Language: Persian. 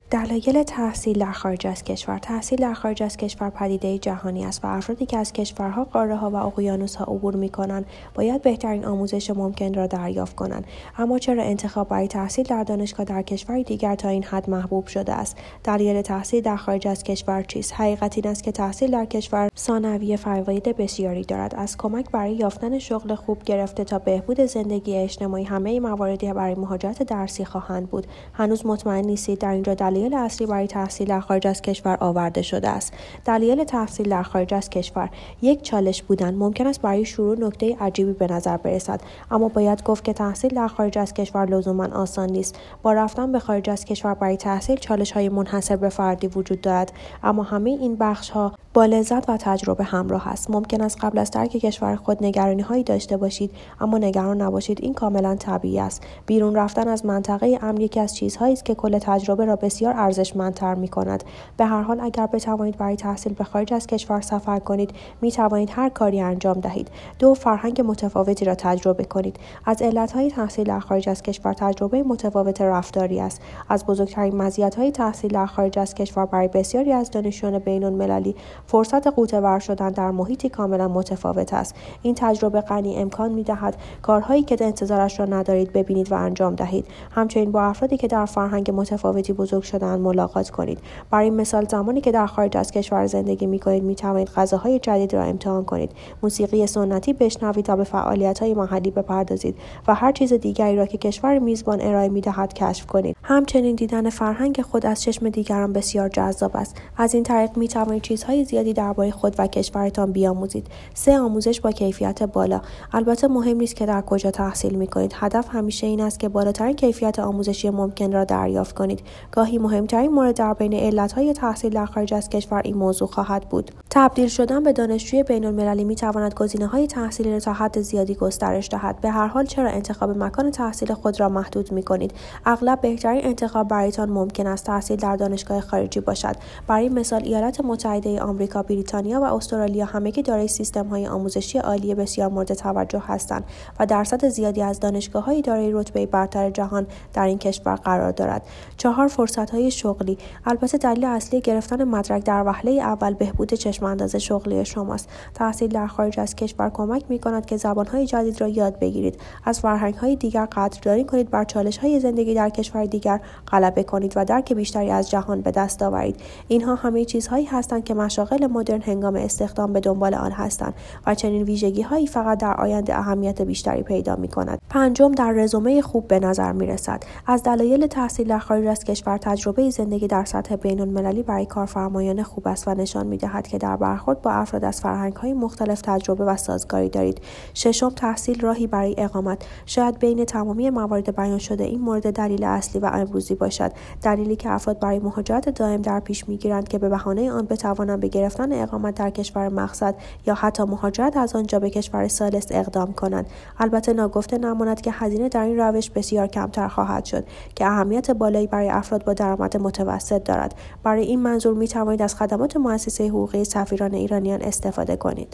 دلایل تحصیل در خارج از کشور. تحصیل در خارج از کشور پدیده جهانی است و افرادی که از کشورها، قاره‌ها و اقیانوس‌ها عبور می‌کنند باید بهترین آموزش ممکن را دریافت کنند. اما چرا انتخاب برای تحصیل در دانشگاه در کشوری دیگر تا این حد محبوب شده است؟ دلایل تحصیل در خارج از کشور چیست؟ حقیقت این است که تحصیل در کشور ثانوی فواید بسیاری دارد. از کمک برای یافتن شغل خوب گرفته تا بهبود زندگی اجتماعی، همه مواردی برای مهاجرت درسی خواهند بود. هنوز مطمئن نیستید در اینجا دلایل اصلی برای تحصیل در خارج از کشور آورده شده است. دلایل تحصیل در خارج از کشور. یک چالش بودن. ممکن است برای شروع نکته عجیبی به نظر برسد، اما باید گفت که تحصیل در خارج از کشور لزوما آسان نیست. با رفتن به خارج از کشور برای تحصیل چالش‌های منحصر به فردی وجود دارد، اما همه این بخش‌ها با لذت و تجربه همراه است. ممکن است قبل از ترک کشور خود نگرانی‌هایی داشته باشید، اما نگران نباشید، این کاملا طبیعی است. بیرون رفتن از منطقه امن یکی از چیزهایی است که کل تجربه را بسیار ارزشمندتر می‌کند. به هر حال اگر بتوانید برای تحصیل به خارج از کشور سفر کنید، می‌توانید هر کاری انجام دهید. دو، فرهنگ متفاوتی را تجربه کنید. از علت‌های تحصیل در خارج از کشور تجربه متفاوت رفتاری است. از بزرگترین مزیت‌های تحصیل در خارج از کشور برای بسیاری از دانشجویان بین‌المللی فرصت غوطه‌ور شدن در محیطی کاملا متفاوت است. این تجربه غنی امکان می‌دهد کارهایی که انتظارش را ندارید ببینید و انجام دهید. همچنین با افرادی که در فرهنگ متفاوتی بزرگ شده‌اند ملاقات کنید. برای مثال زمانی که در خارج از کشور زندگی می‌کنید می‌توانید غذاهای جدید را امتحان کنید، موسیقی سنتی بشنوید و به فعالیت‌های محلی بپردازید و هر چیز دیگری را که کشور میزبان ارائه می‌دهد کشف کنید. همچنین دیدن فرهنگ خود از چشم دیگران بسیار جذاب است. از این طریق می‌توانید چیزهای زیادی درباره خود و کشورتان بیاموزید. 3. آموزش با کیفیت بالا. البته مهم نیست که در کجا تحصیل می‌کنید. هدف همیشه این است که بالاترین کیفیت آموزشی ممکن را دریافت کنید. گاهی مهمترین مورد در بین علت‌های تحصیل در خارج از کشور این موضوع خواهد بود. تبدیل شدن به دانشجوی بین‌المللی می‌تواند گزینه‌های تحصیلی را تا حد زیادی گسترش دهد. به هر حال چرا انتخاب مکان تحصیل خود را محدود می‌کنید؟ اغلب بهترین انتخاب برایتان ممکن است تحصیل در دانشگاه خارجی باشد. برای مثال ایالات متحده آمریکا، بریتانیا و استرالیا همگی دارای سیستم‌های آموزشی عالی بسیار مورد توجه هستند و درصد زیادی از دانشگاه‌های دارای رتبه برتر جهان در این کشور قرار دارد. 4. فرصت‌های شغلی. البته دلیل اصلی گرفتن مدرک در وهله اول بهبود چشم‌انداز شغلی شماست. تحصیل در خارج از کشور کمک می‌کند که زبان‌های جدید را یاد بگیرید، از فرهنگ‌های دیگر قدردانی کنید، بر چالش‌های زندگی در کشور دیگر غلبه کنید و درک بیشتری از جهان به دست آورید. اینها همه چیزهایی هستند که مشاغل مدرن هنگام استخدام به دنبال آن هستند و چنین ویژگی‌هایی فقط در آینده اهمیت بیشتری پیدا می‌کند. 5. در رزومه خوب به نظر می‌رسد. از دلایل تحصیل در خارج از کشور تجربه زندگی در سطح بین‌المللی برای کارفرمایان خوب است و نشان می‌دهد که در برخورد با افراد از فرهنگ‌های مختلف تجربه و سازگاری دارید. 6. تحصیل راهی برای اقامت. شاید بین تمامی موارد بیان شده این مورد دلیل اصلی و امروزی باشد، دلیلی که افراد برای مهاجرت دائم در پیش می‌گیرند که به بهانه آن بتوانند به گرفتن اقامت در کشور مقصد یا حتی مهاجرت از آنجا به کشور ثالث اقدام کنند. البته ناگفته نماند که هزینه در این روش بسیار کمتر خواهد شد که اهمیت بالایی برای افراد با درآمد متوسط دارد. برای این منظور می‌توانید از خدمات مؤسسه حقوقی سفیران ایرانیان استفاده کنید.